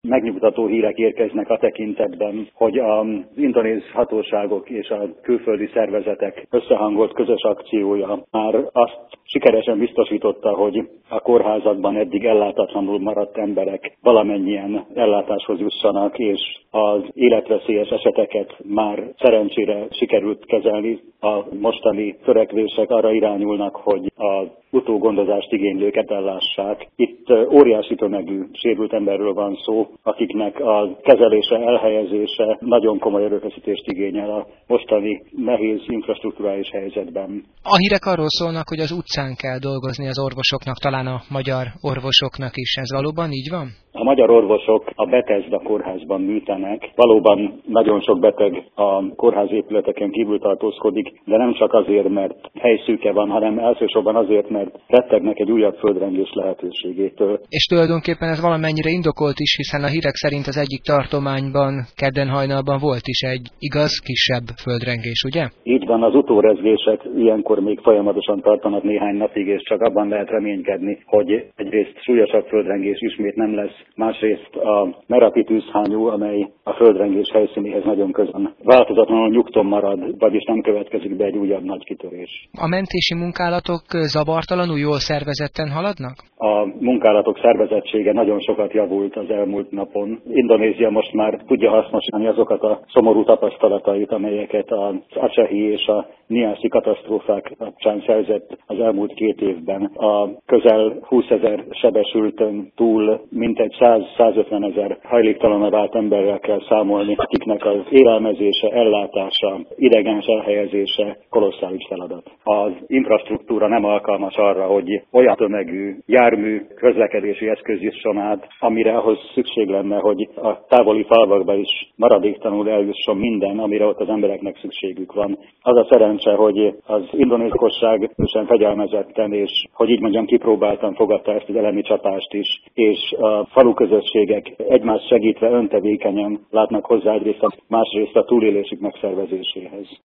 megnyugtató hírek érkeznek a tekintetben, hogy az indonéz hatóságok és a külföldi szervezetek összehangolt közös akciója már azt sikeresen biztosította, hogy a kórházakban eddig ellátatlanul maradt emberek valamennyien ellátáshoz jussanak, és az életveszélyes eseteket már szerencsére sikerült kezelni. A mostani törekvések arra irányulnak, hogy az utógondozást igénylőket ellássák. Itt óriási tömegű sérült emberről van szó, akiknek a kezelése, elhelyezése nagyon komoly erőfeszítést igényel a mostani nehéz infrastrukturális helyzetben. A hírek arról szólnak, hogy az utcán kell dolgozni az orvosoknak, talán a magyar orvosoknak is. Ez valóban így van? A magyar orvosok a Bethesda kórházban műtenek. Valóban nagyon sok beteg a kórházépületeken kívül tartózkodik, de nem csak azért, mert helyszűke van, hanem elsősorban azért, mert rettegnek egy újabb földrengés lehetőségétől. És tulajdonképpen ez valamennyire indokolt is, hiszen a hírek szerint az egyik tartományban kedden hajnalban volt is egy igaz kisebb földrengés, ugye? Így van, az utórezgések ilyenkor még folyamatosan tartanak néhány napig, és csak abban lehet reménykedni, hogy egyrészt súlyosabb földrengés ismét nem lesz, másrészt a Merapi tűzhányú, amely a földrengés helyszínéhez nagyon közel változatlanul nyugton marad, vagyis nem következik be egy újabb nagy kitörés. A mentési munkálatok zavartalanul jól szervezetten haladnak? A munkálatok szervezettsége nagyon sokat javult az elmúlt napon. Indonézia most már tudja hasznosítani azokat a szomorú tapasztalatait, amelyeket az Aceh-i és a Niászi katasztrófák kapcsán szerzett az elmúlt 2 évben. A közel 20 000 sebesültön túl mintegy 100-150 000 hajléktalanná vált emberrel kell számolni, akiknek az élelmezése, ellátása, idegens elhelyezése kolosszális feladat. Az infrastruktúra nem alkalmas arra, hogy olyan tömegű jármű, közlekedési eszköz jusson át, amire ahhoz szükség lenne, hogy a távoli falvakba is maradéktalanul eljusson minden, amire ott az embereknek szükségük van. Az a szerencse, hogy az indonéz lakosság fegyelmezetten és, hogy így mondjam, kipróbáltan fogadta ezt az elemi csapást is, és a faluközösségek egymást segítve öntevékenyen látnak hozzá egyrészt, másrészt a túlélésük megszervezéséhez.